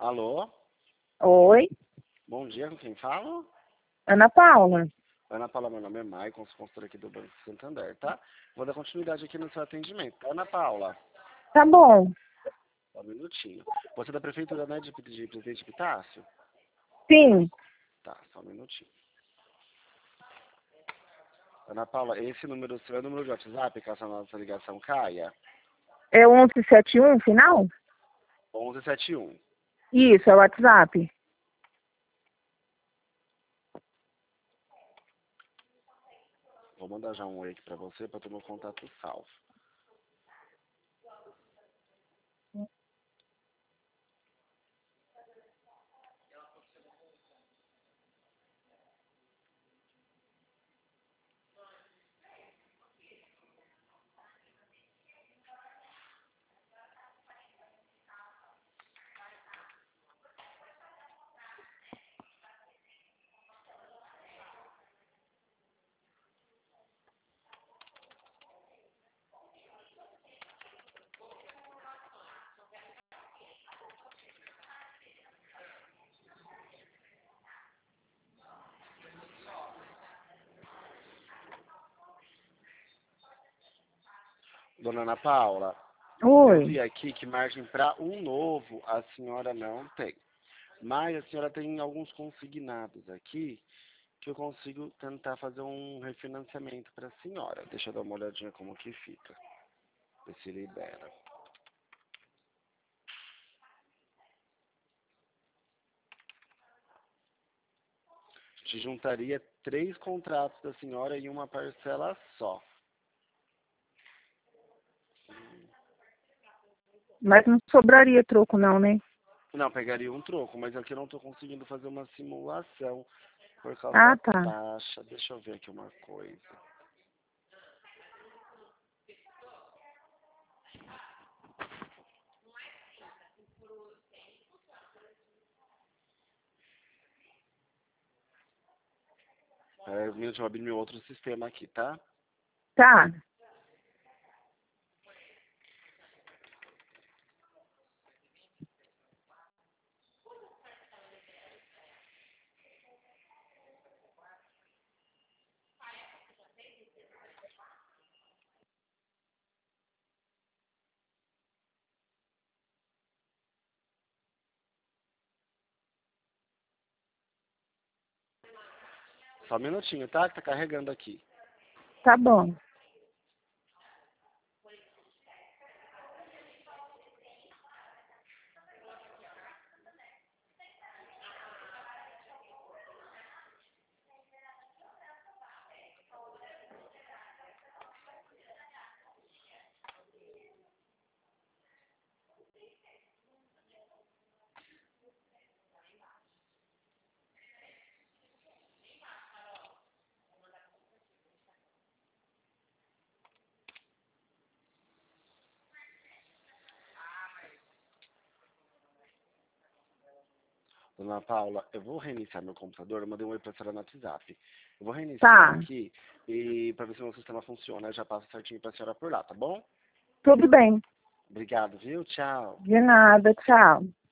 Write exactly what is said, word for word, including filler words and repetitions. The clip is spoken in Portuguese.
Alô? Oi, Bom dia, com quem falo? Ana Paula. Ana Paula, meu nome é Maicon, sou consultora aqui do Banco Santander, tá? Vou dar continuidade aqui no seu atendimento. Tá, Ana Paula? Tá bom. Só um minutinho. Você é da Prefeitura, né, de, de Presidente Epitácio? Sim, Tá, só um minutinho. Ana Paula, esse número seu é o número de WhatsApp, caso a nossa ligação caia? é onze setenta e um, final? onze setenta e um. Isso, é o WhatsApp. Vou mandar já um oi aqui pra você, pra ter meu contato salvo. Dona Ana Paula, eu Oi. vi aqui que margem para um novo a senhora não tem. Mas a senhora tem alguns consignados aqui que eu consigo tentar fazer um refinanciamento para a senhora. Deixa eu dar uma olhadinha como que fica. Ver se libera. Te juntaria três contratos da senhora em uma parcela só. Mas não sobraria troco não, né? Não, pegaria um troco, mas aqui eu não estou conseguindo fazer uma simulação por causa Ah, da tá. taxa. Deixa eu ver aqui uma coisa. É, eu vou abrir meu outro sistema aqui, tá? Tá. Só um minutinho, tá? Que tá carregando aqui. Tá bom. Dona Paula, eu vou reiniciar meu computador, eu mandei um oi pra senhora no WhatsApp. Eu vou reiniciar Tá. aqui e para ver se o meu sistema funciona, eu já passo certinho pra senhora por lá, tá bom? Tudo bem. Obrigado, viu? Tchau. De nada, tchau.